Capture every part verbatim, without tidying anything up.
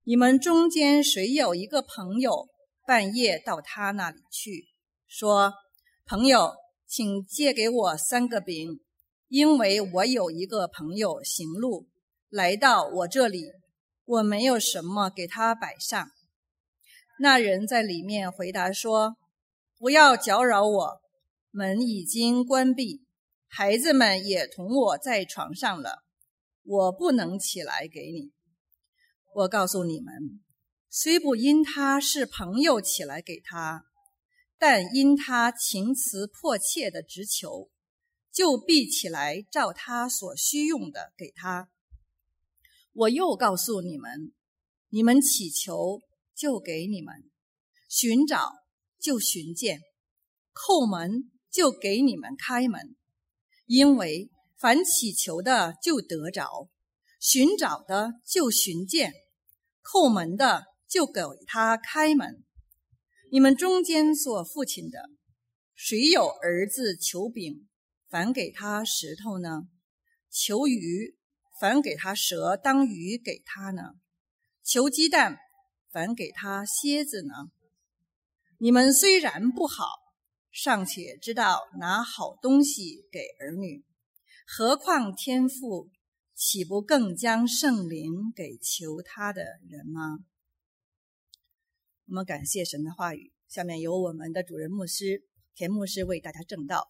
你们中间谁有一个朋友半夜到他那里去，说：朋友，请借给我三个饼，因为我有一个朋友行路来到我这里，我没有什么给他摆上。那人在里面回答说：不要搅扰我，门已经关闭，孩子们也同我在床上了，我不能起来给你。我告诉你们，虽不因他是朋友起来给他，但因他情辞迫切的直求，就必起来照他所需用的给他。我又告诉你们，你们祈求，就给你们；寻找，就寻见；叩门，就给你们开门。因为凡祈求的就得着，寻找的就寻见，叩门的就给他开门。你们中间做父亲的，谁有儿子求饼，反给他石头呢？求鱼，反给他蛇当鱼给他呢？求鸡蛋，反给他蝎子呢？你们虽然不好，尚且知道拿好东西给儿女，何况天父岂不更将圣灵给求他的人吗？我们感谢神的话语，下面由我们的主任牧师田牧师为大家证道。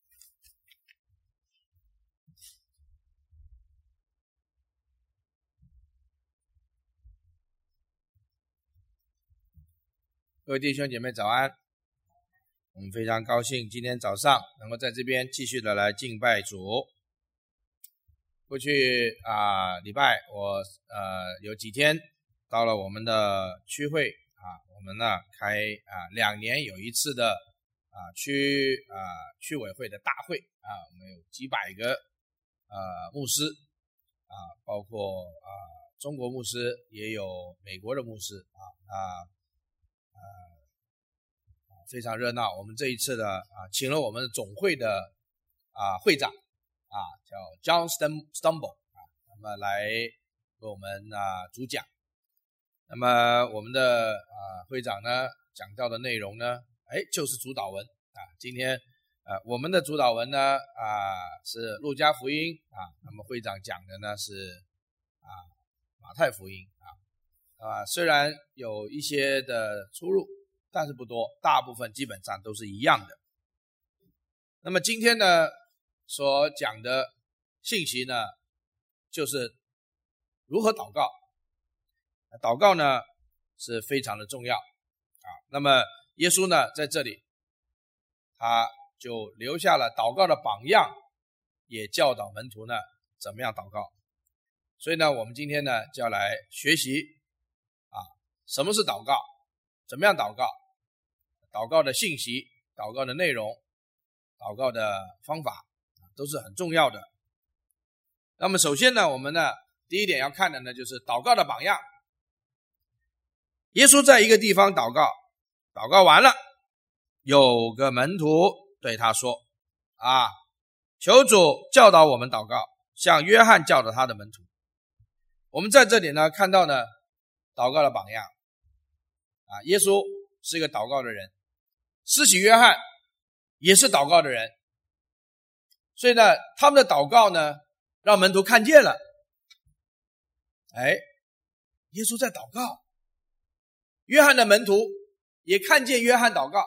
各位弟兄姐妹早安，我们非常高兴今天早上能够在这边继续的来敬拜主。过去啊、呃、礼拜我呃有几天到了我们的区会啊，我们呢开啊两年有一次的啊区啊区委会的大会啊，我们有几百个呃牧师啊，包括啊中国牧师，也有美国的牧师啊啊啊非常热闹。我们这一次的啊请了我们总会的啊会长啊叫 John Stumble 啊，那么来为我们啊主讲。那么我们的啊会长呢讲到的内容呢，哎就是主导文啊。今天呃我们的主导文呢啊是路加福音啊，那么会长讲的呢是啊马太福音啊啊虽然有一些的出入，但是不多，大部分基本上都是一样的。那么今天呢所讲的信息呢，就是如何祷告。祷告呢是非常的重要啊。那么耶稣呢在这里，他就留下了祷告的榜样，也教导门徒呢怎么样祷告。所以呢我们今天呢就要来学习啊，什么是祷告，怎么样祷告，祷告的信息，祷告的内容，祷告的方法都是很重要的。那么首先呢我们呢第一点要看的呢就是祷告的榜样。耶稣在一个地方祷告，祷告完了，有个门徒对他说啊，求主教导我们祷告，像约翰教导他的门徒。我们在这里呢看到呢祷告的榜样啊，耶稣是一个祷告的人，施洗约翰也是祷告的人，所以呢他们的祷告呢让门徒看见了，哎，耶稣在祷告，约翰的门徒也看见约翰祷告，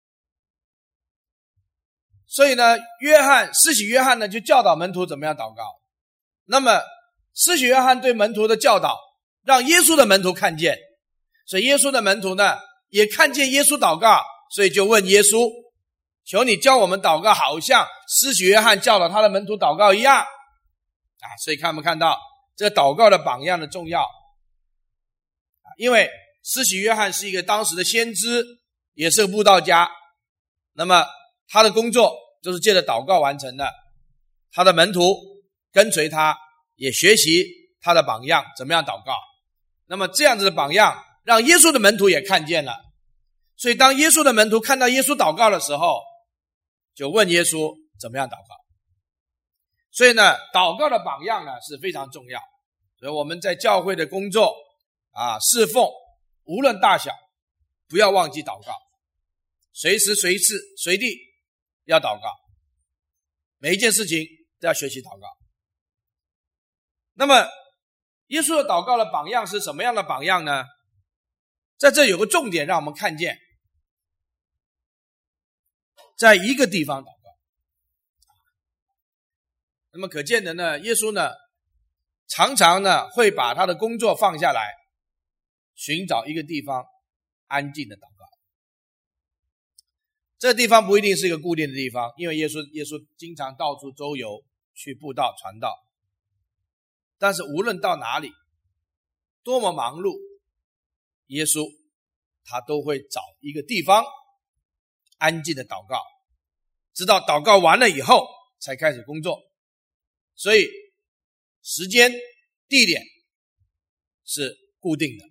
所以呢约翰施洗约翰呢就教导门徒怎么样祷告。那么施洗约翰对门徒的教导让耶稣的门徒看见，所以耶稣的门徒呢也看见耶稣祷告，所以就问耶稣，求你教我们祷告，好像施洗约翰教导他的门徒祷告一样啊。所以看没看到这个祷告的榜样的重要啊？因为施洗约翰是一个当时的先知，也是个布道家，那么他的工作就是借着祷告完成的，他的门徒跟随他，也学习他的榜样怎么样祷告。那么这样子的榜样让耶稣的门徒也看见了，所以当耶稣的门徒看到耶稣祷告的时候，就问耶稣怎么样祷告。所以呢祷告的榜样呢是非常重要。所以我们在教会的工作啊侍奉，无论大小，不要忘记祷告，随时随时随地要祷告，每一件事情都要学习祷告。那么耶稣的祷告的榜样是什么样的榜样呢？在这有个重点让我们看见，在一个地方祷告。那么可见的呢，耶稣呢常常呢会把他的工作放下来，寻找一个地方安静的祷告。这个地方不一定是一个固定的地方，因为耶稣耶稣经常到处周游，去布道传道。但是无论到哪里，多么忙碌，耶稣他都会找一个地方安静的祷告，直到祷告完了以后才开始工作。所以时间地点是固定的，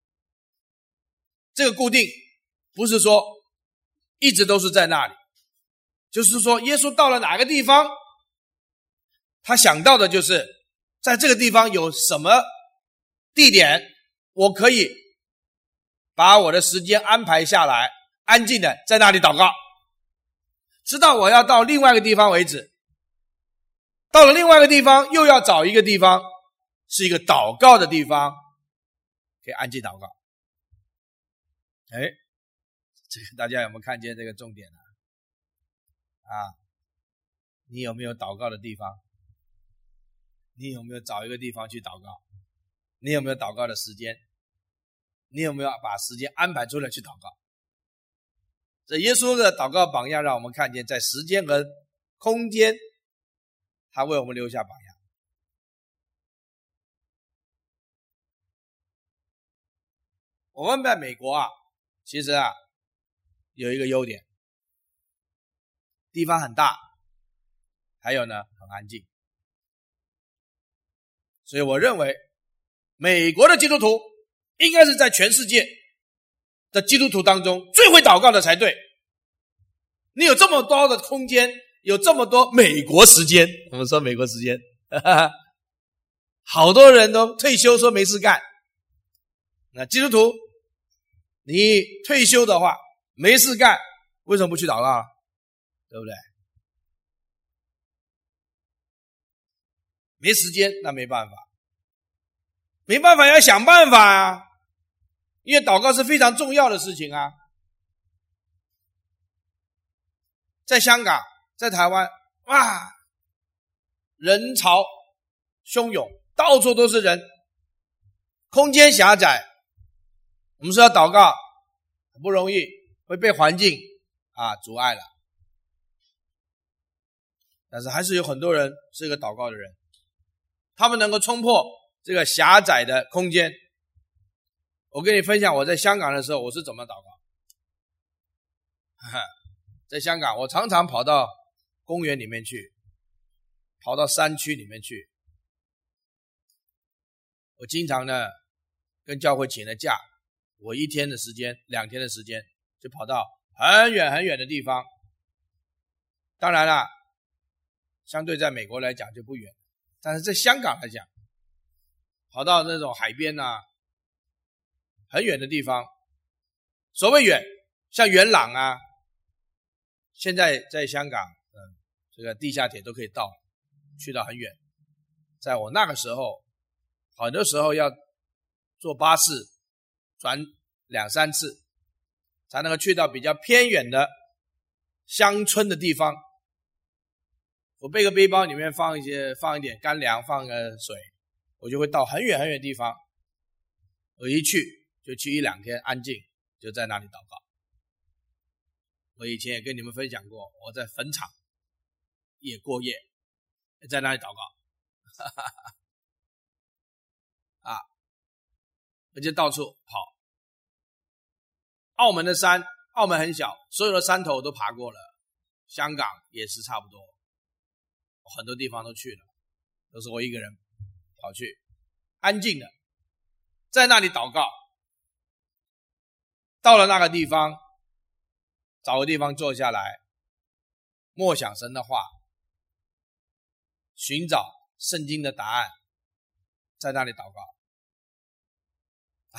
这个固定不是说一直都是在那里，就是说耶稣到了哪个地方，他想到的就是在这个地方有什么地点，我可以把我的时间安排下来，安静的在那里祷告，直到我要到另外一个地方为止。到了另外一个地方，又要找一个地方是一个祷告的地方，可以安静祷告。哎，这个大家有没有看见这个重点呢？啊，你有没有祷告的地方？你有没有找一个地方去祷告？你有没有祷告的时间？你有没有把时间安排出来去祷告？这耶稣的祷告榜样让我们看见，在时间和空间他为我们留下榜样。我们在美国啊，其实啊有一个优点，地方很大，还有呢很安静。所以我认为美国的基督徒应该是在全世界的基督徒当中最会祷告的才对。你有这么多的空间，有这么多美国时间，我们说美国时间哈哈，好多人都退休说没事干。那基督徒你退休的话没事干，为什么不去祷告啊？对不对？没时间那没办法，没办法要想办法啊，因为祷告是非常重要的事情啊。在香港在台湾，哇，人潮汹涌，到处都是人，空间狭窄，我们说要祷告很不容易，会被环境啊阻碍了。但是还是有很多人是一个祷告的人，他们能够冲破这个狭窄的空间。我跟你分享我在香港的时候我是怎么祷告。在香港我常常跑到公园里面去，跑到山区里面去。我经常呢跟教会请了假，我一天的时间两天的时间就跑到很远很远的地方。当然啦，相对在美国来讲就不远，但是在香港来讲，跑到那种海边啊很远的地方。所谓远，像元朗啊，现在在香港嗯，这个地下铁都可以到，去到很远。在我那个时候很多时候要坐巴士转两三次才能够去到比较偏远的乡村的地方。我背个背包里面放一些放一点干粮，放个水，我就会到很远很远的地方。我一去就去一两天安静，就在那里祷告。我以前也跟你们分享过，我在坟场也过夜，也在那里祷告啊，我就到处跑。澳门的山，澳门很小，所有的山头都爬过了，香港也是差不多，我很多地方都去了，都是我一个人跑去，安静的在那里祷告。到了那个地方，找个地方坐下来，默想神的话，寻找圣经的答案，在那里祷告。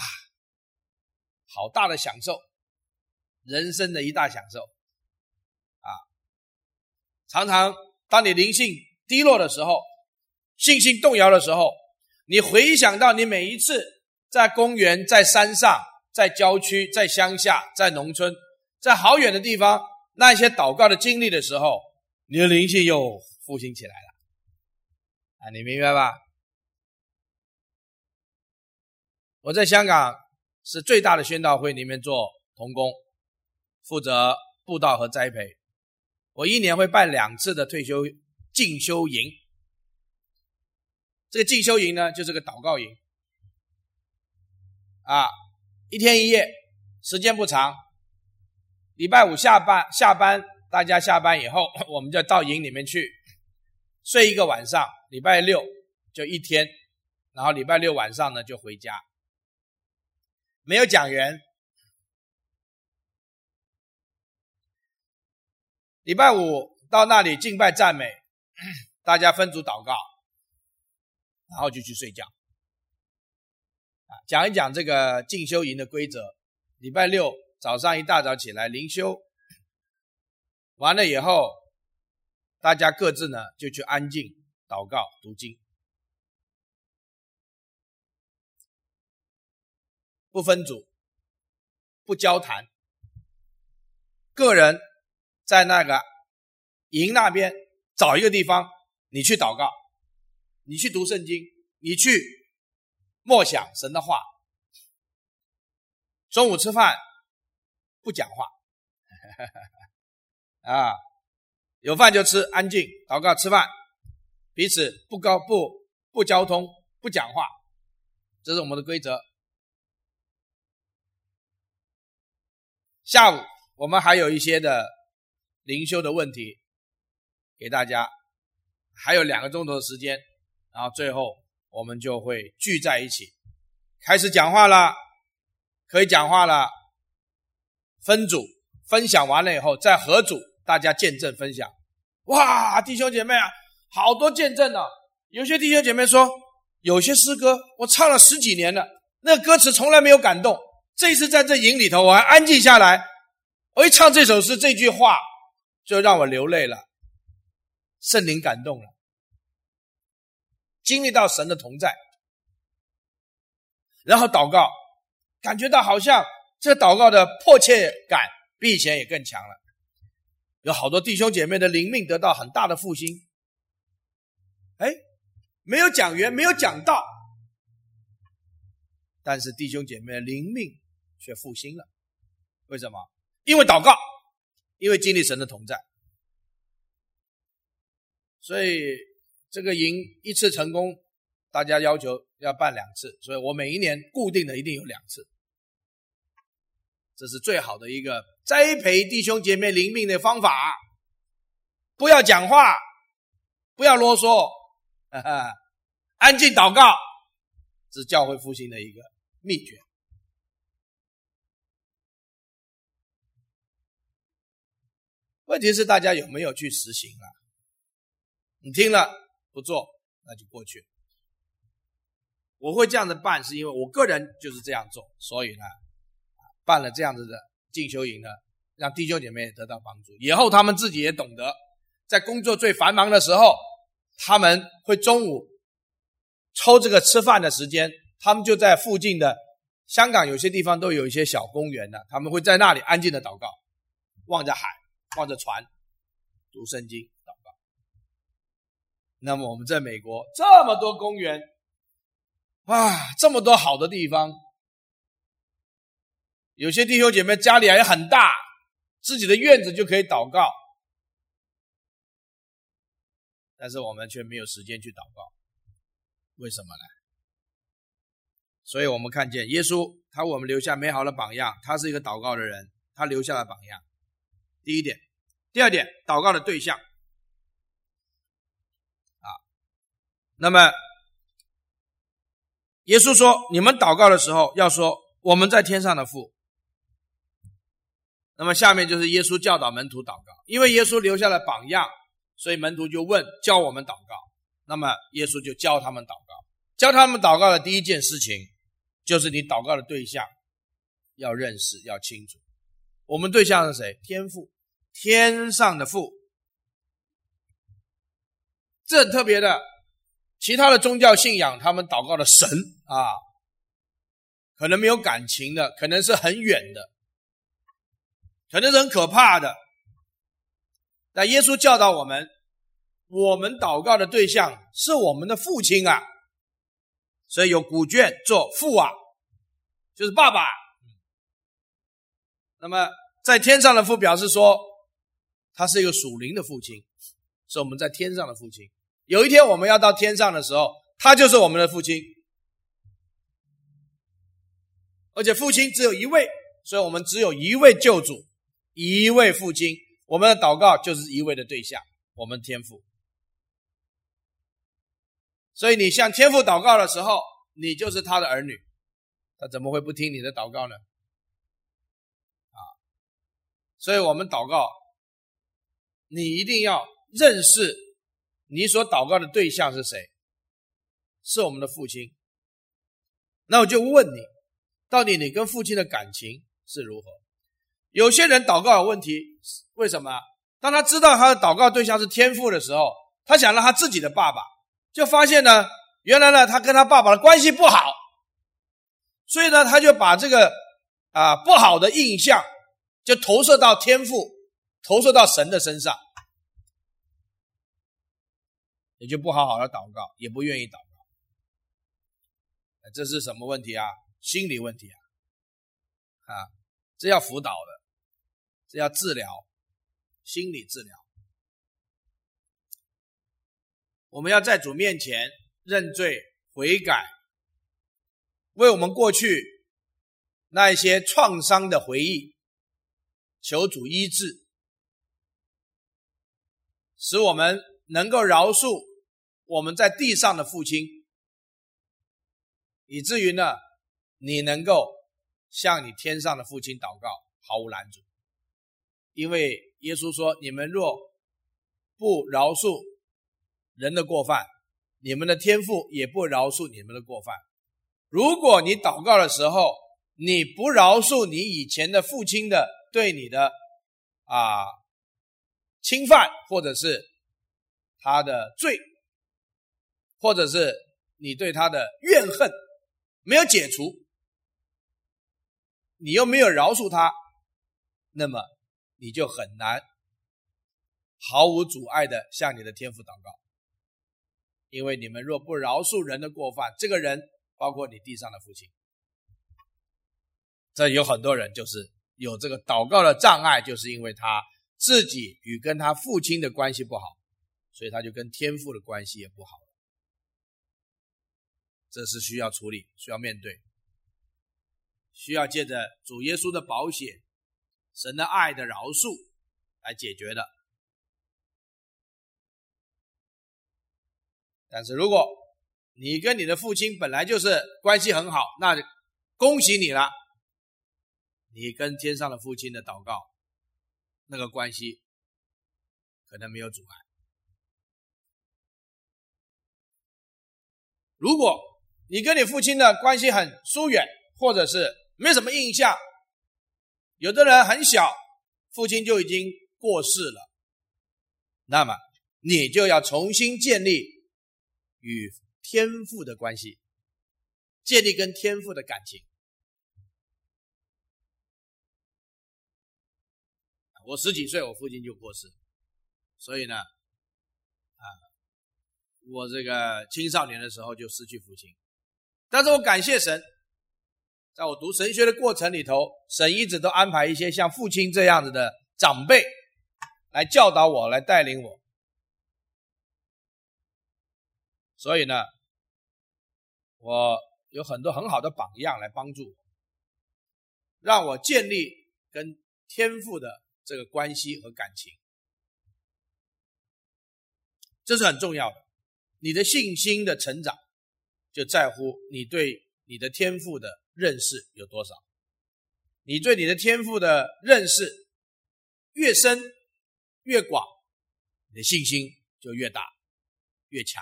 好大的享受，人生的一大享受啊！常常当你灵性低落的时候，信心动摇的时候，你回想到你每一次在公园、在山上、在郊区、在乡下、在农村，在好远的地方那一些祷告的经历的时候，你的灵性又复兴起来了啊！你明白吧？我在香港是最大的宣道会里面做同工，负责布道和栽培。我一年会办两次的退休进修营，这个进修营呢就是个祷告营啊，一天一夜，时间不长。礼拜五下班下班大家下班以后，我们就到营里面去睡一个晚上，礼拜六就一天，然后礼拜六晚上呢就回家。没有讲员，礼拜五到那里敬拜赞美，大家分组祷告，然后就去睡觉。讲一讲这个进修营的规则。礼拜六早上一大早起来灵修，完了以后，大家各自呢就去安静祷告读经，不分组，不交谈，个人在那个营那边找一个地方，你去祷告，你去读圣经，你去默想神的话。中午吃饭不讲话啊，有饭就吃，安静祷告吃饭，彼此不高不不交通，不讲话，这是我们的规则。下午我们还有一些的灵修的问题给大家，还有两个钟头的时间，然后最后我们就会聚在一起，开始讲话了，可以讲话了，分组分享完了以后再合组，大家见证分享。哇，弟兄姐妹啊，好多见证啊！有些弟兄姐妹说，有些诗歌我唱了十几年了，那个歌词从来没有感动，这一次在这营里头我还安静下来，我一唱这首诗，这句话就让我流泪了，圣灵感动了，经历到神的同在，然后祷告，感觉到好像这个祷告的迫切感比以前也更强了，有好多弟兄姐妹的灵命得到很大的复兴。哎，没有讲员，没有讲道，但是弟兄姐妹的灵命却复兴了。为什么？因为祷告，因为经历神的同在。所以这个营一次成功，大家要求要办两次，所以我每一年固定的一定有两次。这是最好的一个栽培弟兄姐妹灵命的方法。不要讲话，不要啰嗦，哈哈，安静祷告，这是教会复兴的一个秘诀。问题是大家有没有去实行啊？你听了不做，那就过去了。我会这样子办，是因为我个人就是这样做，所以呢办了这样子的进修营呢，让弟兄姐妹也得到帮助。以后他们自己也懂得，在工作最繁忙的时候，他们会中午抽这个吃饭的时间，他们就在附近的香港有些地方都有一些小公园的，他们会在那里安静的祷告，望着海，望着船，读圣经祷告。那么我们在美国这么多公园，哇，这么多好的地方，有些弟兄姐妹家里还很大，自己的院子就可以祷告，但是我们却没有时间去祷告，为什么呢？所以我们看见耶稣他为我们留下美好的榜样，他是一个祷告的人，他留下了榜样。第一点。第二点，祷告的对象啊，那么耶稣说，你们祷告的时候要说我们在天上的父。那么下面就是耶稣教导门徒祷告，因为耶稣留下了榜样，所以门徒就问教我们祷告，那么耶稣就教他们祷告。教他们祷告的第一件事情就是你祷告的对象要认识，要清楚。我们对象是谁？天父，天上的父。这很特别的，其他的宗教信仰他们祷告的神啊，可能没有感情的，可能是很远的，可能是很可怕的。但耶稣教导我们，我们祷告的对象是我们的父亲啊，所以有古卷做父啊，就是爸爸。那么在天上的父表示说，他是一个属灵的父亲，是我们在天上的父亲。有一天我们要到天上的时候，他就是我们的父亲。而且父亲只有一位，所以我们只有一位救主，一位父亲。我们的祷告就是一位的对象，我们天父。所以你向天父祷告的时候，你就是他的儿女，他怎么会不听你的祷告呢？啊，所以我们祷告，你一定要认识你所祷告的对象是谁，是我们的父亲。那我就问你，到底你跟父亲的感情是如何？有些人祷告有问题，为什么？当他知道他的祷告对象是天父的时候，他想让他自己的爸爸，就发现呢，原来呢他跟他爸爸的关系不好，所以呢他就把这个啊不好的印象就投射到天父，投射到神的身上，也就不好好的祷告，也不愿意祷告。这是什么问题啊？心理问题啊！啊，这要辅导的，这要治疗，心理治疗。我们要在主面前认罪悔改，为我们过去那一些创伤的回忆求主医治，使我们能够饶恕我们在地上的父亲，以至于呢你能够向你天上的父亲祷告毫无拦阻。因为耶稣说，你们若不饶恕人的过犯，你们的天父也不饶恕你们的过犯。如果你祷告的时候，你不饶恕你以前的父亲的对你的啊侵犯，或者是他的罪，或者是你对他的怨恨没有解除，你又没有饶恕他，那么你就很难毫无阻碍的向你的天父祷告。因为你们若不饶恕人的过犯，这个人包括你地上的父亲。这有很多人就是有这个祷告的障碍，就是因为他自己与跟他父亲的关系不好，所以他就跟天父的关系也不好。这是需要处理，需要面对，需要借着主耶稣的宝血，神的爱的饶恕来解决的。但是如果你跟你的父亲本来就是关系很好，那恭喜你了，你跟天上的父亲的祷告那个关系可能没有阻碍。如果你跟你父亲的关系很疏远，或者是没什么印象，有的人很小父亲就已经过世了，那么你就要重新建立与天父的关系，建立跟天父的感情。我十几岁我父亲就过世，所以呢啊，我这个青少年的时候就失去父亲。但是我感谢神，在我读神学的过程里头，神一直都安排一些像父亲这样子的长辈来教导我，来带领我。所以呢，我有很多很好的榜样来帮助我，让我建立跟天父的这个关系和感情。这是很重要的。你的信心的成长就在乎你对你的天父的认识有多少。你对你的天父的认识越深越广，你的信心就越大越强，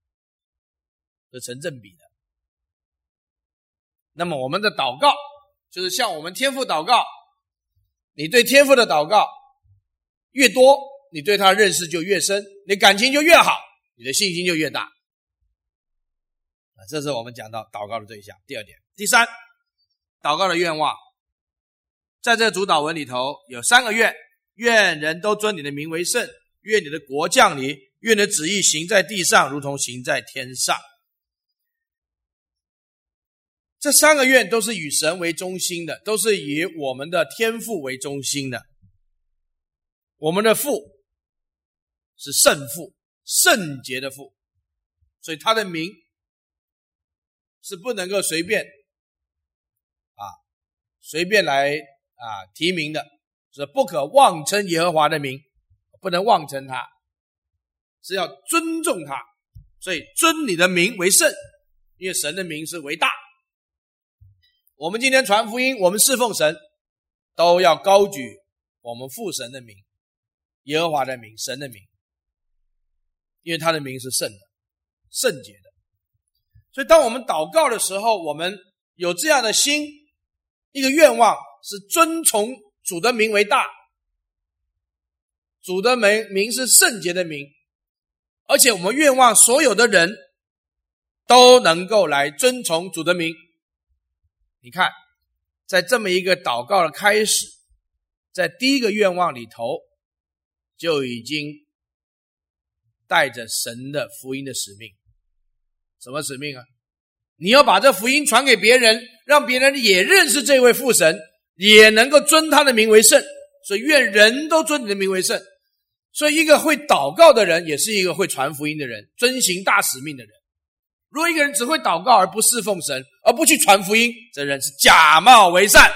是成正比的。那么我们的祷告就是向我们天父祷告。你对天父的祷告越多，你对他的认识就越深，你感情就越好，你的信心就越大。这是我们讲到祷告的对象。第二点，第三，祷告的愿望，在这主祷文里头有三个愿：愿人都尊你的名为圣，愿你的国降临，愿你的旨意行在地上，如同行在天上。这三个愿都是以神为中心的，都是以我们的天父为中心的。我们的父是圣父，圣洁的父，所以他的名是不能够随便啊随便来啊提名的，是不可妄称耶和华的名，不能妄称他，是要尊重他。所以尊你的名为圣，因为神的名是为大。我们今天传福音，我们侍奉神，都要高举我们父神的名，耶和华的名，神的名，因为他的名是圣的，圣洁的。所以当我们祷告的时候，我们有这样的心，一个愿望是尊崇主的名为大，主的名是圣洁的名，而且我们愿望所有的人都能够来尊崇主的名。你看，在这么一个祷告的开始，在第一个愿望里头就已经带着神的福音的使命。什么使命啊？你要把这福音传给别人，让别人也认识这位父神，也能够尊他的名为圣。所以愿人都尊你的名为圣。所以一个会祷告的人，也是一个会传福音的人，遵行大使命的人。如果一个人只会祷告而不侍奉神，而不去传福音，这人是假冒为善。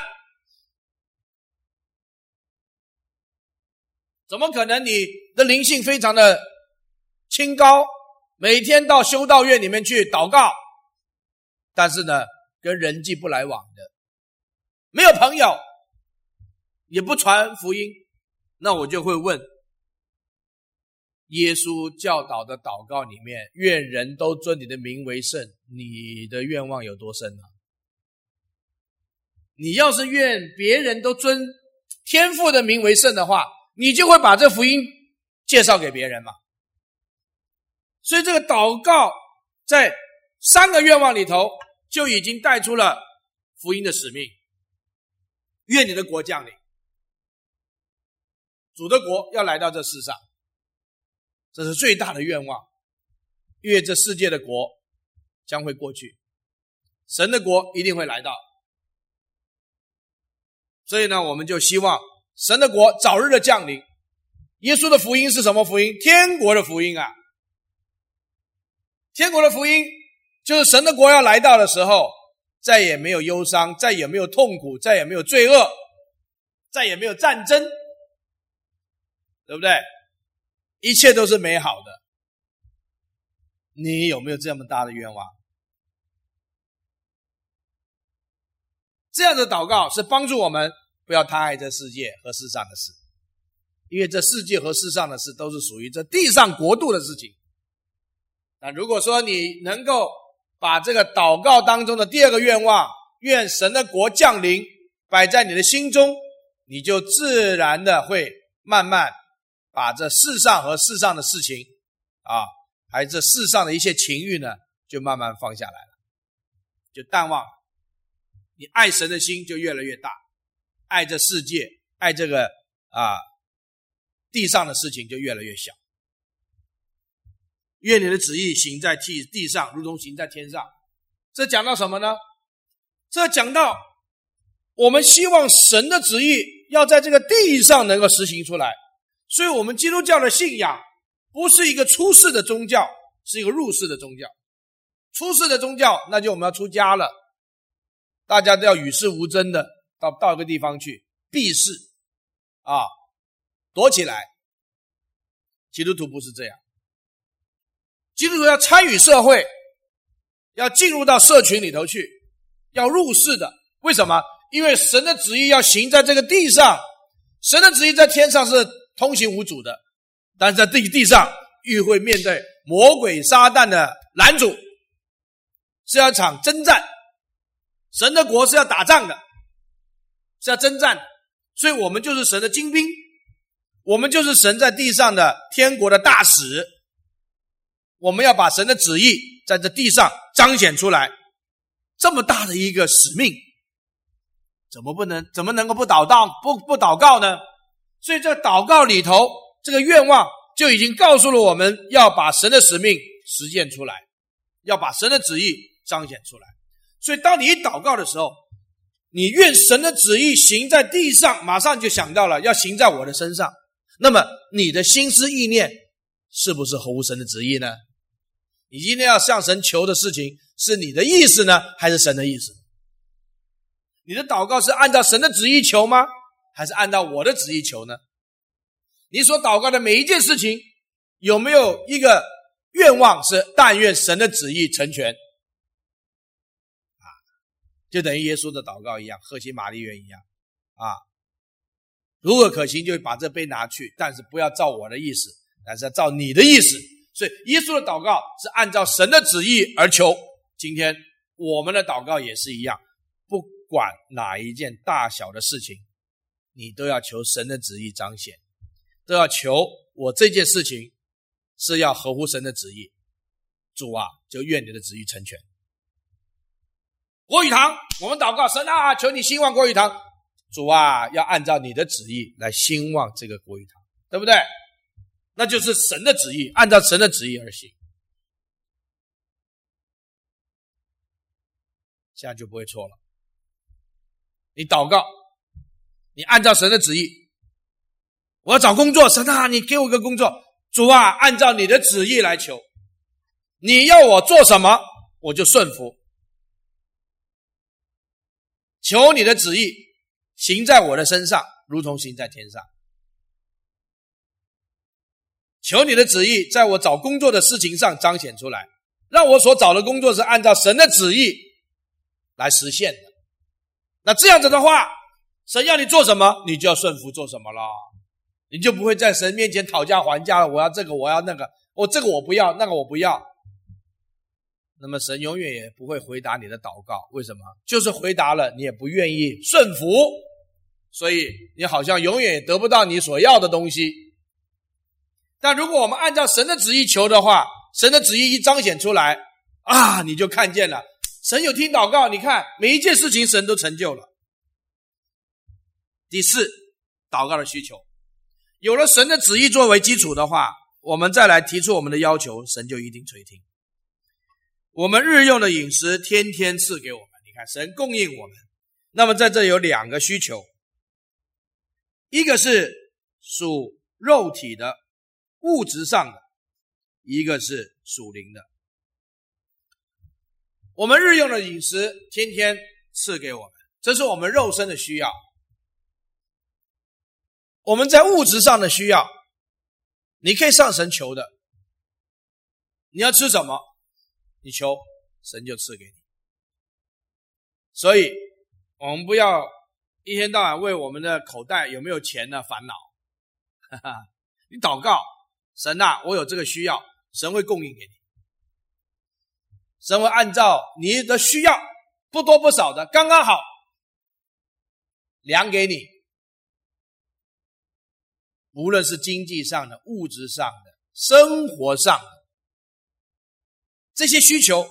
怎么可能你的灵性非常的清高，每天到修道院里面去祷告，但是呢跟人际不来往的，没有朋友，也不传福音？那我就会问，耶稣教导的祷告里面，愿人都尊你的名为圣，你的愿望有多深啊？你要是愿别人都尊天父的名为圣的话，你就会把这福音介绍给别人嘛。所以这个祷告在三个愿望里头就已经带出了福音的使命。愿你的国降临，主的国要来到这世上，这是最大的愿望，因为这世界的国将会过去，神的国一定会来到。所以呢，我们就希望神的国早日的降临。耶稣的福音是什么福音？天国的福音啊！天国的福音就是神的国要来到的时候，再也没有忧伤，再也没有痛苦，再也没有罪恶，再也没有战争，对不对？一切都是美好的。你有没有这么大的愿望？这样的祷告是帮助我们不要贪爱这世界和世上的事，因为这世界和世上的事都是属于这地上国度的事情。那如果说你能够把这个祷告当中的第二个愿望，愿神的国降临，摆在你的心中，你就自然的会慢慢把这世上和世上的事情啊，还有这世上的一些情欲呢，就慢慢放下来了，就淡忘了。你爱神的心就越来越大，爱这世界，爱这个啊地上的事情就越来越小。愿你的旨意行在地上，如同行在天上。这讲到什么呢？这讲到我们希望神的旨意要在这个地上能够实行出来。所以我们基督教的信仰不是一个出世的宗教，是一个入世的宗教。出世的宗教，那就我们要出家了，大家都要与世无争的到到一个地方去避世啊，躲起来。基督徒不是这样，基督徒要参与社会，要进入到社群里头去，要入世的。为什么？因为神的旨意要行在这个地上，神的旨意在天上是通行无阻的，但是在地地上欲会面对魔鬼撒旦的拦阻，是要一场征战。神的国是要打仗的， 是要征战的，所以我们就是神的精兵，我们就是神在地上的天国的大使，我们要把神的旨意在这地上彰显出来。这么大的一个使命，怎么不能怎么能够不祷告不不祷告呢？所以这祷告里头，这个愿望就已经告诉了我们要把神的使命实践出来，要把神的旨意彰显出来。所以当你一祷告的时候，你愿神的旨意行在地上，马上就想到了要行在我的身上。那么你的心思意念是不是合乎神的旨意呢？你今天要向神求的事情是你的意思呢，还是神的意思？你的祷告是按照神的旨意求吗？还是按照我的旨意求呢？你所祷告的每一件事情，有没有一个愿望是但愿神的旨意成全？啊，就等于耶稣的祷告一样，赫西玛利园一样啊。如果可行，就把这杯拿去，但是不要照我的意思，但是要照你的意思。所以耶稣的祷告是按照神的旨意而求。今天我们的祷告也是一样，不管哪一件大小的事情，你都要求神的旨意彰显，都要求我这件事情是要合乎神的旨意。主啊，就愿你的旨意成全。国语堂，我们祷告，神啊，求你兴旺国语堂。主啊，要按照你的旨意来兴旺这个国语堂，对不对？那就是神的旨意，按照神的旨意而行，这样就不会错了。你祷告，你按照神的旨意，我要找工作，神啊，你给我个工作。主啊，按照你的旨意来求，你要我做什么，我就顺服。求你的旨意行在我的身上，如同行在天上。求你的旨意在我找工作的事情上彰显出来，让我所找的工作是按照神的旨意来实现的。那这样子的话，神要你做什么，你就要顺服做什么了，你就不会在神面前讨价还价了，我要这个，我要那个，我这个我不要，那个我不要。那么神永远也不会回答你的祷告，为什么？就是回答了，你也不愿意顺服，所以你好像永远也得不到你所要的东西。但如果我们按照神的旨意求的话，神的旨意一彰显出来啊，你就看见了，神有听祷告，你看每一件事情神都成就了。第四，祷告的需求，有了神的旨意作为基础的话，我们再来提出我们的要求，神就一定垂听。我们日用的饮食天天赐给我们，你看神供应我们。那么在这里有两个需求，一个是属肉体的物质上的，一个是属灵的。我们日用的饮食天天赐给我们，这是我们肉身的需要。我们在物质上的需要，你可以向神求的，你要吃什么，你求，神就赐给你。所以我们不要一天到晚为我们的口袋有没有钱呢烦恼。哈哈，你祷告，神啊，我有这个需要，神会供应给你。神会按照你的需要，不多不少的，刚刚好量给你。无论是经济上的、物质上的、生活上的，这些需求，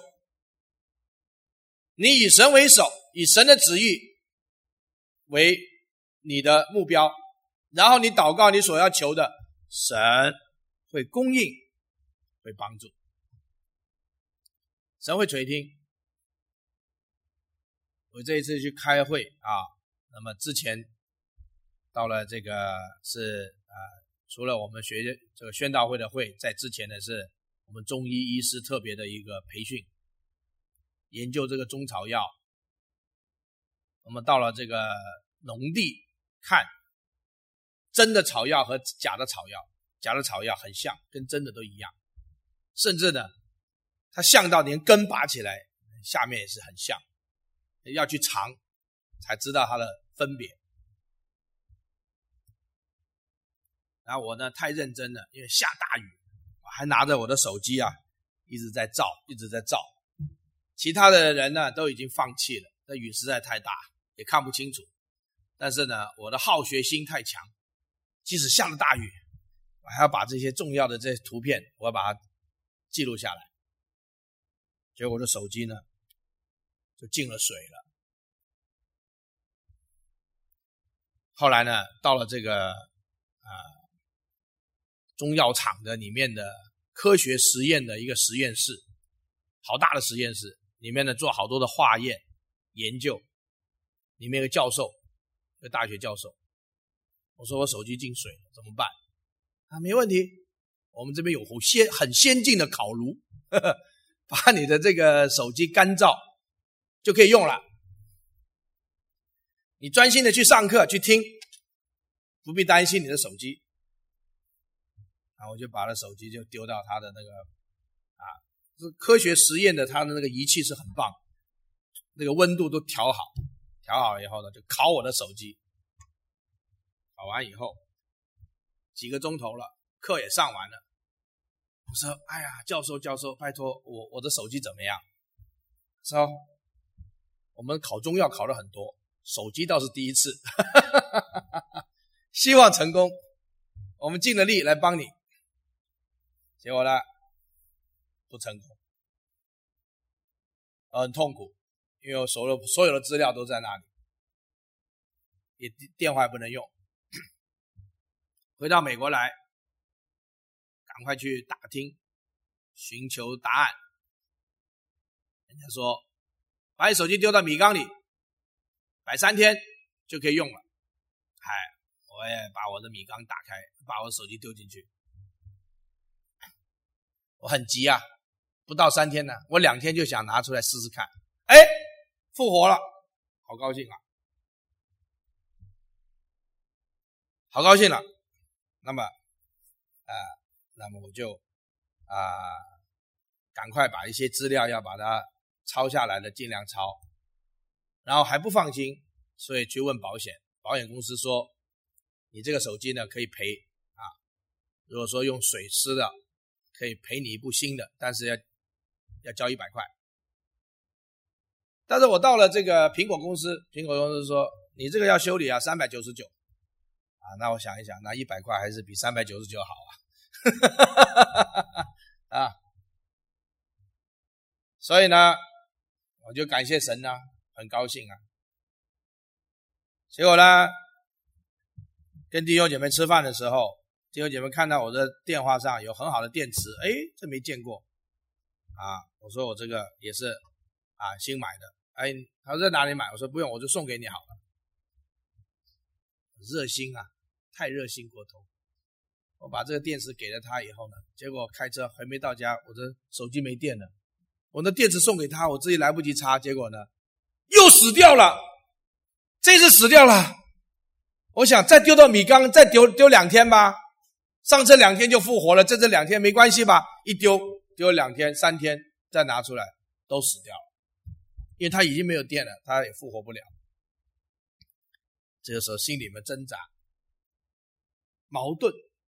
你以神为首，以神的旨意为你的目标，然后你祷告你所要求的，神会供应，会帮助，神会垂听。我这一次去开会啊，那么之前到了这个是啊、呃，除了我们学这个宣道会的会，在之前的是我们中医医师特别的一个培训，研究这个中草药。我们到了这个农地看真的草药和假的草药，假的草药很像，跟真的都一样，甚至呢它像到连根拔起来下面也是很像，要去尝才知道它的分别。然后我呢太认真了，因为下大雨，我还拿着我的手机啊一直在照一直在照，其他的人呢都已经放弃了，那雨实在太大也看不清楚。 但是呢，我的好学心太强，即使下了大雨，我还要把这些重要的这些图片，我要把它记录下来。结果我的手机呢，就进了水了。后来呢，到了这个啊、呃、中药厂的里面的科学实验的一个实验室，好大的实验室，里面呢做好多的化验研究，里面有个教授，一个大学教授，我说我手机进水了怎么办？啊，没问题，我们这边有先很先进的烤炉，呵呵，把你的这个手机干燥就可以用了。你专心的去上课去听，不必担心你的手机。然后我就把他手机就丢到他的那个啊，是科学实验的，他的那个仪器是很棒，那个温度都调好，调好了以后呢，就烤我的手机。烤完以后，几个钟头了，课也上完了。我说：“哎呀，教授教授，拜托我我的手机怎么样？”说：“我们烤中药烤了很多。”手机倒是第一次，希望成功，我们尽了力来帮你。结果呢，不成功，很痛苦，因为我所有所有的资料都在那里，也电话也不能用。回到美国来，赶快去打听，寻求答案。人家说，把你手机丢到米缸里。摆三天就可以用了。哎，我也把我的米缸打开，把我的手机丢进去。我很急啊，不到三天呢，我两天就想拿出来试试看。哎，复活了，好高兴啊，好高兴了。那么，呃，那么我就啊、呃，赶快把一些资料要把它抄下来的尽量抄。然后还不放心，所以去问保险，保险公司说，你这个手机呢可以赔啊，如果说用水湿的，可以赔你一部新的，但是要要交一百块。但是我到了这个苹果公司，苹果公司说你这个要修理啊三百九十九啊，那我想一想，那一百块还是比三百九十九好啊。啊，所以呢，我就感谢神啊。很高兴啊！结果呢，跟弟兄姐妹吃饭的时候，弟兄姐妹看到我的电话上有很好的电池，诶，这没见过啊！我说我这个也是啊新买的，哎，他说在哪里买？我说不用，我就送给你好了。热心啊，太热心过头。我把这个电池给了他以后呢，结果开车还没到家，我的手机没电了。我的电池送给他，我自己来不及插，结果呢？又死掉了，这次死掉了。我想再丢到米缸，再丢丢两天吧。上次两天就复活了，这次两天没关系吧？一丢丢两天、三天，再拿出来都死掉了，因为它已经没有电了，它也复活不了。这个时候心里面挣扎、矛盾。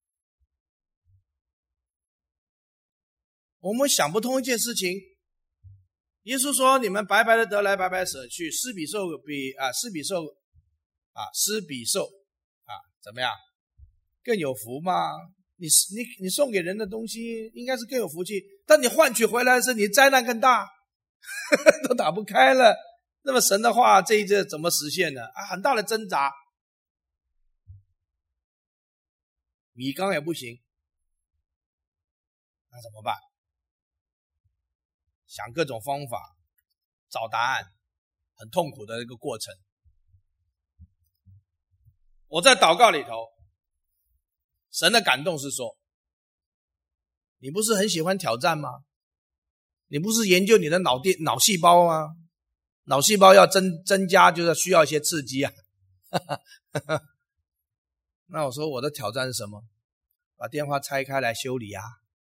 我们想不通一件事情。耶稣说：“你们白白的得来，白白舍去，施比受比啊，施比受啊，施比受啊，怎么样？更有福吗？你你你送给人的东西应该是更有福气，但你换取回来的是你灾难更大，都打不开了。那么神的话，这一这怎么实现呢？啊，很大的挣扎，米缸也不行，那怎么办？”想各种方法找答案，很痛苦的一个过程。我在祷告里头，神的感动是说，你不是很喜欢挑战吗？你不是研究你的脑电脑细胞吗？脑细胞要增增加，就是需要一些刺激啊。那我说我的挑战是什么？把电话拆开来修理啊。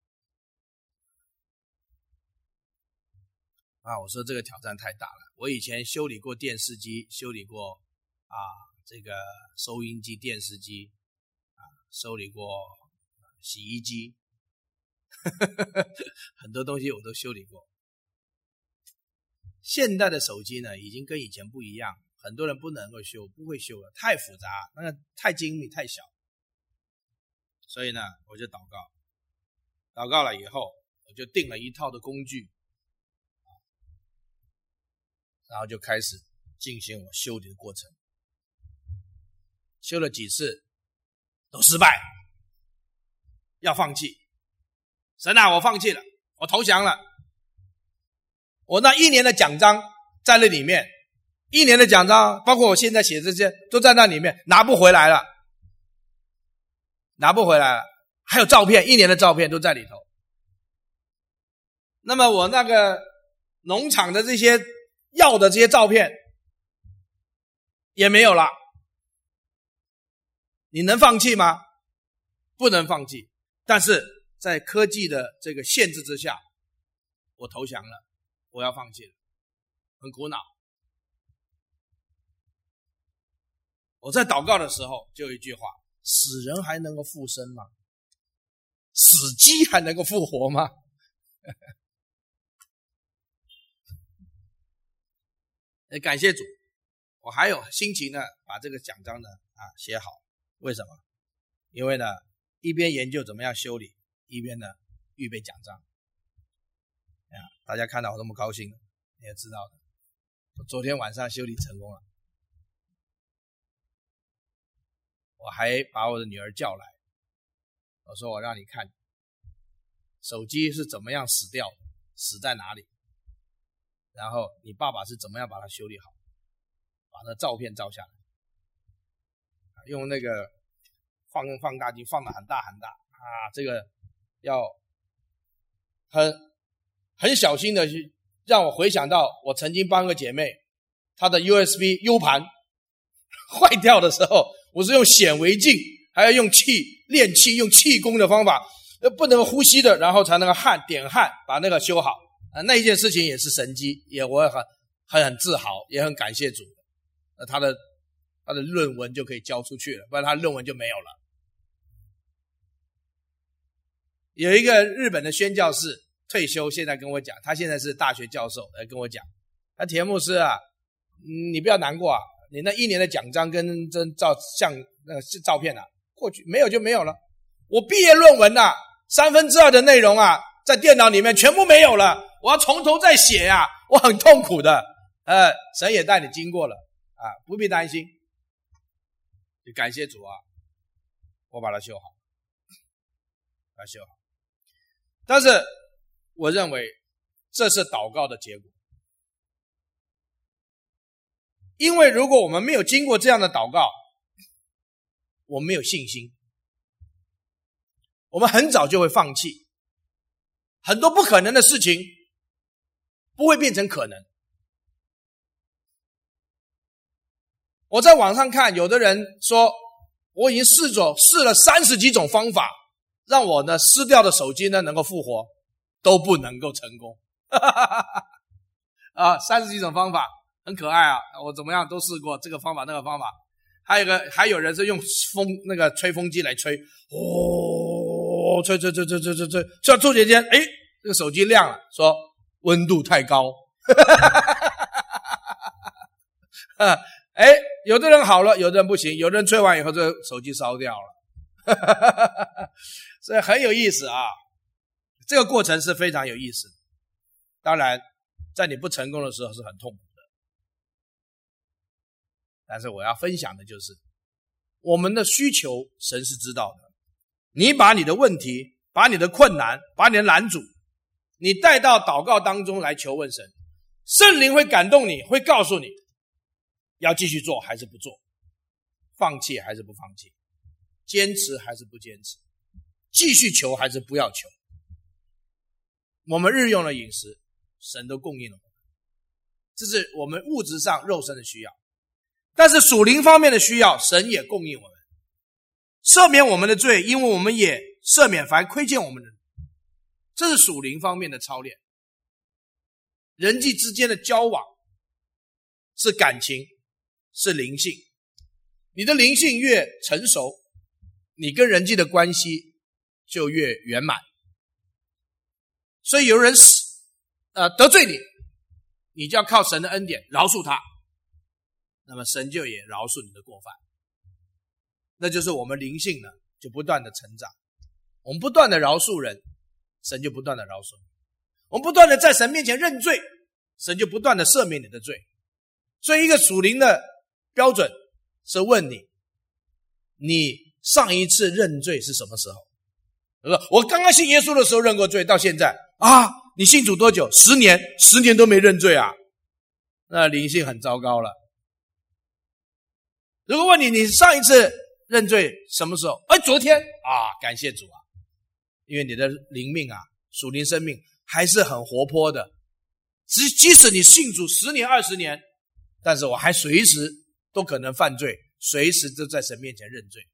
啊，我说这个挑战太大了。我以前修理过电视机，修理过啊这个收音机、电视机，啊修理过洗衣机，呵呵呵，很多东西我都修理过。现代的手机呢，已经跟以前不一样， 很多人不能够修，不会修了，太复杂，那个太精密太小。所以呢，我就祷告，祷告了以后，我就定了一套的工具，然后就开始进行我修理的过程。修了几次都失败，要放弃。神啊，我放弃了，我投降了。我那一年的奖章在那里面，一年的奖章包括我现在写这些都在那里面，拿不回来了，拿不回来了。还有照片，一年的照片都在里头。那么我那个农场的这些要的这些照片也没有了。你能放弃吗？不能放弃。但是在科技的这个限制之下，我投降了，我要放弃了，很苦恼。我在祷告的时候就有一句话：死人还能够复生吗？死鸡还能够复活吗？感谢主，我还有心情呢，把这个奖章呢啊写好。为什么？因为呢，一边研究怎么样修理，一边呢预备奖章。啊，大家看到我那么高兴，你也知道的。我昨天晚上修理成功了，我还把我的女儿叫来，我说我让你看手机是怎么样死掉的，死在哪里，然后你爸爸是怎么样把它修理好，把那照片照下来，用那个放放大镜放得很大很大啊，这个要很很小心的去让我回想到我曾经帮个姐妹，她的 U S B U 盘坏掉的时候，我是用显微镜，还要用气练气，用气功的方法，不能呼吸的，然后才能够焊点焊把那个修好啊。那一件事情也是神迹，也我很很很自豪，也很感谢主。那他的他的论文就可以交出去了，不然他论文就没有了。有一个日本的宣教士退休，现在跟我讲，他现在是大学教授，来跟我讲，他题目是啊，你不要难过啊，你那一年的奖章跟这照相那个照片啊，过去没有就没有了。我毕业论文啊，三分之二的内容啊，在电脑里面全部没有了，我要从头再写啊，我很痛苦的。呃，神也带你经过了啊，不必担心。就感谢主啊，我把它修好，把它修好。但是我认为这是祷告的结果，因为如果我们没有经过这样的祷告，我们没有信心，我们很早就会放弃，很多不可能的事情不会变成可能。我在网上看，有的人说我已经试着试了三十几种方法，让我呢失掉的手机呢能够复活，都不能够成功。啊，三十几种方法很可爱啊，我怎么样都试过这个方法那个方法。还有一个还有人是用风那个吹风机来吹，哦，吹吹吹吹吹吹吹，吹到突然间，哎，这个手机亮了，说温度太高。啊，哎，有的人好了，有的人不行，有的人吹完以后，这个手机烧掉了。所以很有意思啊，这个过程是非常有意思的。当然，在你不成功的时候是很痛苦的。但是我要分享的就是，我们的需求神是知道的。你把你的问题，把你的困难，把你的拦阻，你带到祷告当中来求问神，圣灵会感动你，会告诉你要继续做还是不做，放弃还是不放弃，坚持还是不坚持，继续求还是不要求。我们日用的饮食，神都供应了我们，这是我们物质上肉身的需要。但是属灵方面的需要，神也供应我们，赦免我们的罪，因为我们也赦免凡亏欠我们的人。这是属灵方面的操练。人际之间的交往是感情，是灵性。你的灵性越成熟，你跟人际的关系就越圆满。所以有人呃得罪你，你就要靠神的恩典饶恕他。 那么神就也饶恕你的过犯。那就是我们灵性呢就不断的成长，我们不断的饶恕人，神就不断的饶恕你。我们不断的在神面前认罪，神就不断的赦免你的罪。所以一个属灵的标准是问你，你上一次认罪是什么时候？我刚刚信耶稣的时候认过罪，到现在啊，你信主多久？十年，十年都没认罪啊，那灵性很糟糕了。如果问你，你上一次认罪什么时候？哎，昨天啊，感谢主啊，因为你的灵命啊，属灵生命还是很活泼的。即即使你信主十年、二十年，但是我还随时都可能犯罪，随时都在神面前认罪。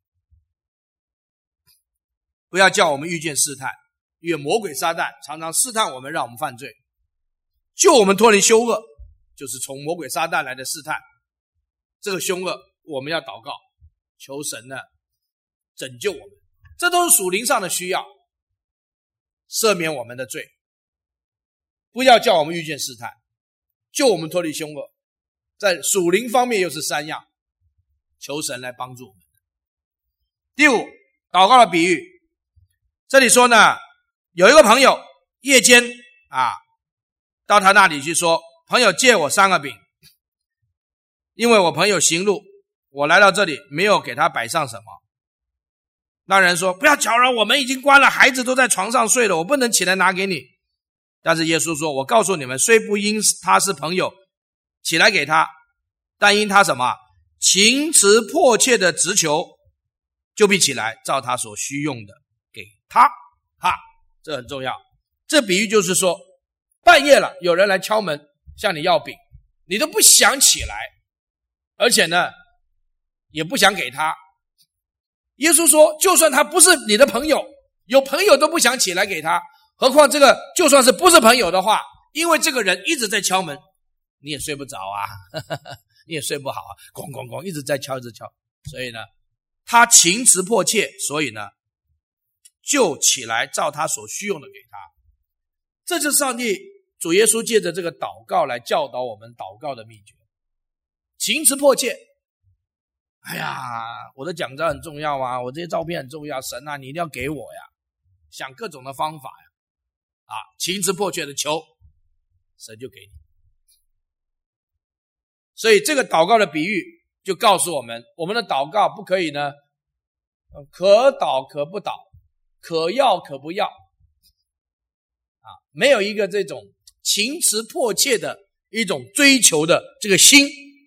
不要叫我们遇见试探，因为魔鬼撒旦常常试探我们，让我们犯罪。救我们脱离凶恶，就是从魔鬼撒旦来的试探。这个凶恶，我们要祷告，求神呢拯救我们，这都是属灵上的需要，赦免我们的罪。不要叫我们遇见试探，救我们脱离凶恶。在属灵方面又是三样，求神来帮助我们。第五，祷告的比喻。这里说呢，有一个朋友夜间啊，到他那里去说，朋友借我三个饼，因为我朋友行路，我来到这里没有给他摆上什么。那人说，不要搅扰，我们已经关了，孩子都在床上睡了，我不能起来拿给你。但是耶稣说，我告诉你们，虽不因他是朋友起来给他，但因他什么情辞迫切的直求，就必起来照他所需用的给他。哈，这很重要。这比喻就是说，半夜了有人来敲门向你要饼，你都不想起来，而且呢也不想给他。耶稣说，就算他不是你的朋友，有朋友都不想起来给他，何况这个就算是不是朋友的话，因为这个人一直在敲门，你也睡不着啊，呵呵，你也睡不好啊，咣咣咣一直在敲一直敲。所以呢他情辞迫切，所以呢就起来照他所需用的给他。这就是上帝主耶稣借着这个祷告来教导我们祷告的秘诀。情辞迫切，哎呀，我的讲章很重要啊，我这些照片很重要，神啊你一定要给我呀，想各种的方法呀，啊，情辞迫切的求，神就给你。所以这个祷告的比喻就告诉我们，我们的祷告不可以呢可祷可不祷，可要可不要啊，没有一个这种情辞迫切的一种追求的这个心。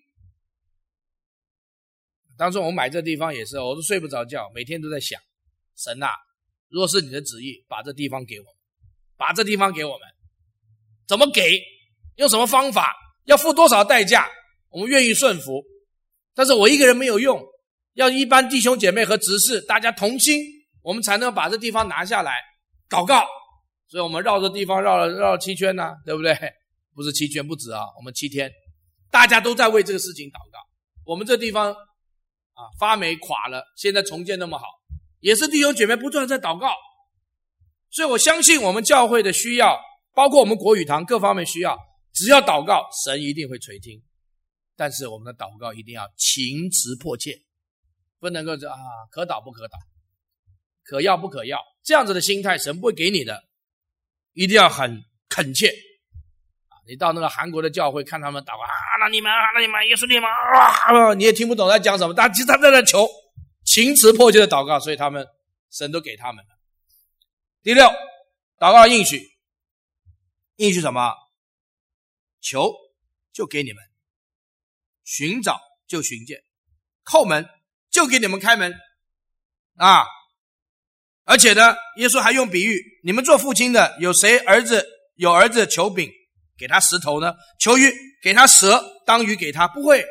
当初我买这地方也是，我都睡不着觉，每天都在想，神啊，如果是你的旨意，把这地方给我们，把这地方给我们，怎么给，用什么方法，要付多少代价，我们愿意顺服。但是我一个人没有用，要一般弟兄姐妹和执事大家同心，我们才能把这地方拿下来祷告。所以我们绕着地方绕了绕了七圈啊，对不对？不是七圈不止啊，我们七天大家都在为这个事情祷告。我们这地方啊发霉垮了，现在重建那么好，也是弟兄姐妹不断在祷告。所以我相信我们教会的需要，包括我们国语堂各方面需要，只要祷告，神一定会垂听。但是我们的祷告一定要情辞迫切，不能够啊可祷不可祷，可要不可要，这样子的心态神不会给你的，一定要很恳切。你到那个韩国的教会看他们祷告，啊那你们啊那你们耶稣你们啊，你也听不懂在讲什么，但其实他在那求，情辞迫切的祷告，所以他们神都给他们了。第六，祷告应许，应许什么？求就给你们，寻找就寻见，叩门就给你们开门啊！而且呢，耶稣还用比喻，你们做父亲的，有谁儿子有儿子求饼，给他石头呢？求鱼，给他蛇，当鱼给他？不会。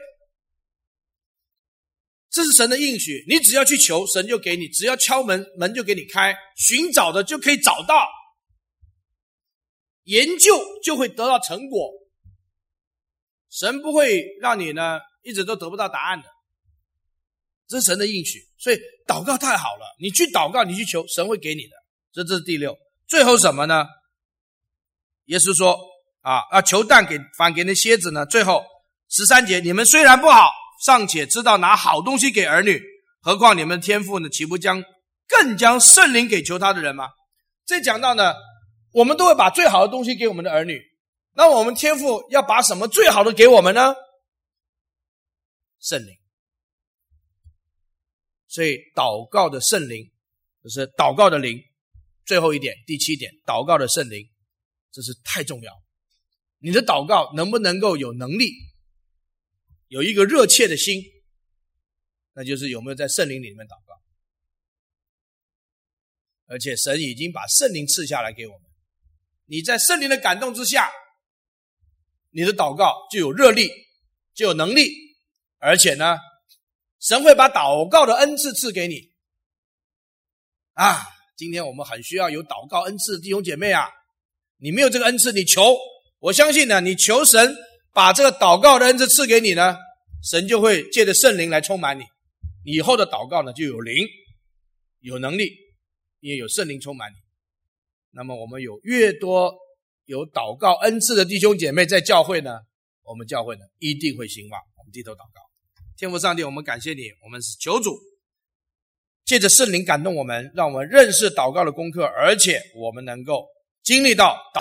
这是神的应许，你只要去求，神就给你，只要敲门，门就给你开，寻找的就可以找到，研究就会得到成果。神不会让你呢一直都得不到答案的，这是神的应许。所以祷告太好了，你去祷告，你去求，神会给你的。这这是第六。最后什么呢？耶稣说啊，要求蛋给反给那蝎子呢。最后十三节，你们虽然不好， 尚且知道拿好东西给儿女，何况你们的天父呢，岂不将更将圣灵给求他的人吗？这讲到呢，我们都会把最好的东西给我们的儿女，那我们天父要把什么最好的给我们呢？圣灵。所以祷告的圣灵，就是祷告的灵。最后一点，第七点，祷告的圣灵，这是太重要。你的祷告能不能够有能力，有一个热切的心，那就是有没有在圣灵里面祷告。而且神已经把圣灵赐下来给我们，你在圣灵的感动之下，你的祷告就有热力，就有能力，而且呢，神会把祷告的恩赐赐给你啊！今天我们很需要有祷告恩赐的弟兄姐妹啊，你没有这个恩赐，你求，我相信呢，你求神把这个祷告的恩赐赐给你呢，神就会借着圣灵来充满你，你以后的祷告呢就有灵，有能力，也有圣灵充满你。那么我们有越多有祷告恩赐的弟兄姐妹在教会呢，我们教会呢一定会兴旺。我们低头祷告。天父上帝，我们感谢你，我们是求主借着圣灵感动我们，让我们认识祷告的功课，而且我们能够经历到